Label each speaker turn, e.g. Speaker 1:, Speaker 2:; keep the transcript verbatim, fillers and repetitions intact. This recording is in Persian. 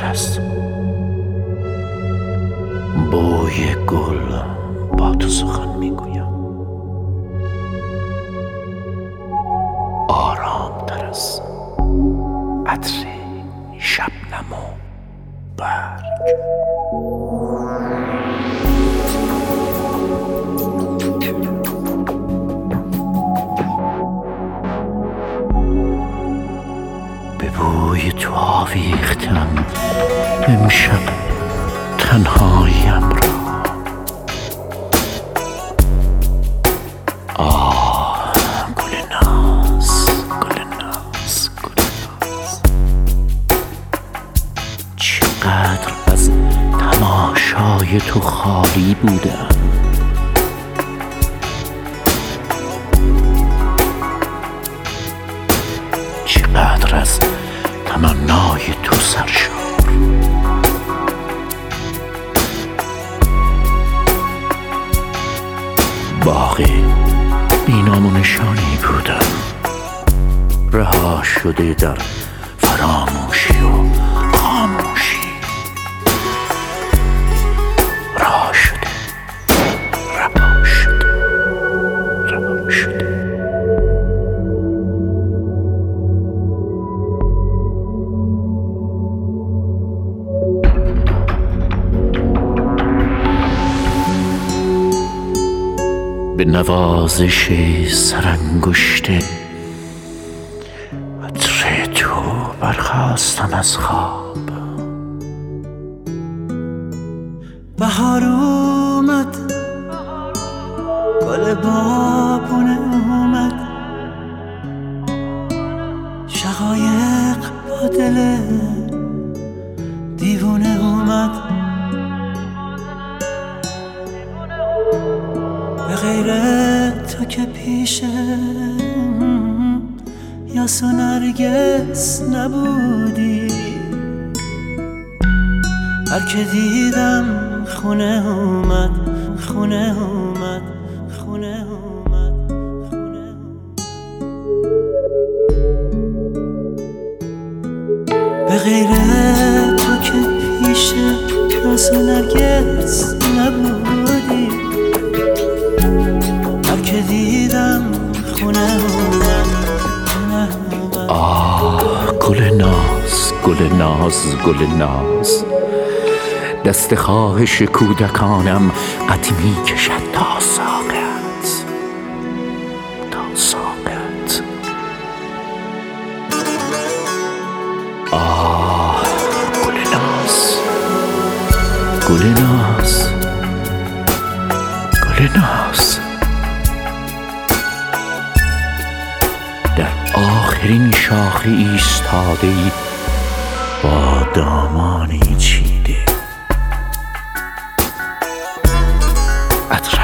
Speaker 1: از بوی گل با تو سخن میگویم، آرام تر از عطر شبنم و برگ. به بوی تو آویختم امشب تنهاییم را. آه گل ناز، گل ناز، گل ناز، چقدر از تماشای تو خالی بودم. چقدر از تمنای تو سرشار. باغ بینام و نشانی بودم، رها شده در فراموشی و خاموشی. رها شده، رها شده، رها شده. به نوازش سرانگشت عطر تو برخاستم از خواب.
Speaker 2: بهار اومد، گل بابونه اومد، شقایق با دل دیوونه اومد. به غیر تو که پیشه یاس و نرگس نبودی. هر که دیدم خونه اومد، خونه اومد، خونه اومد، خونه اومد. به غیر تو که پیشه یاس و نرگس نبودی. هر که دیدم خونه اومد، خونه اومد.
Speaker 1: آه گل ناز، گل ناز، گل ناز، دست خواهش کودکانم قد می کشد تا ساقت، تا ساقت. آه گل ناز، گل ناز، گل ناز، در آخرین شاخه ایستاده ای با دامانی چیده. عطر